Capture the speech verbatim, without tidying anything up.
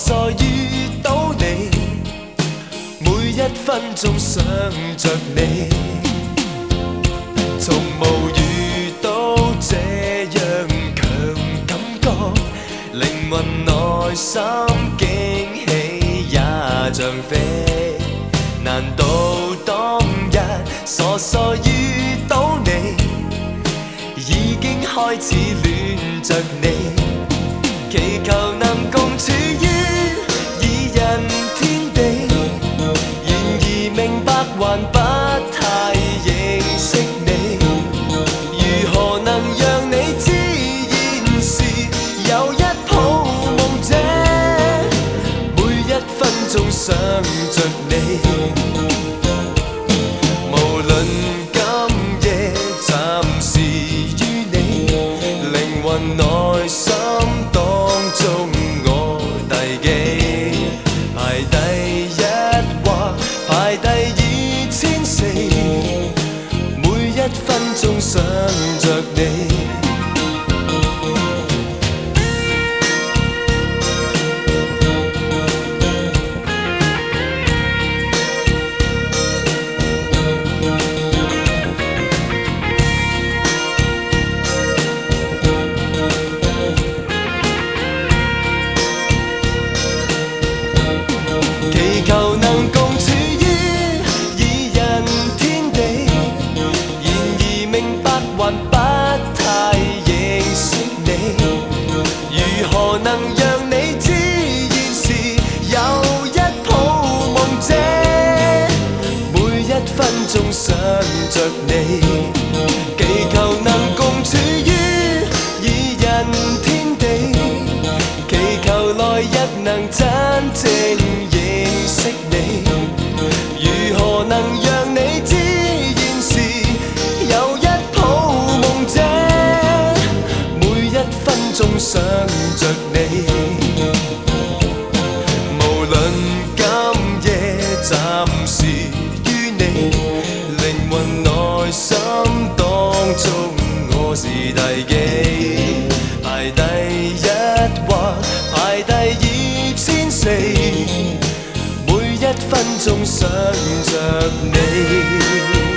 傻遇到你，每一分鐘想着你，從無遇到這樣強感覺，靈魂內心驚喜也像飛。難道當日傻傻遇到你，已經開始戀着你？祈求能共處於二人天地，然而明白還不太認識你，如何能讓你知現時有一抱夢者，每一分鐘想着你，無論今夜暫時於你，靈魂內心中我第幾排第一或排第二千四，每一分鐘想着你。祈求能共處於二人天地，然而明白還不太認識你，如何能讓你知現時有一抱夢者，每一分鐘想着你，祈求能共處於二人天地，祈求來日能真正認識你，如何能讓你知現時有一抱夢者，每一分鐘想着你，無論今夜暫時於你，靈魂內心當中我是第幾排第一或排第二千四，每一分鐘想着你。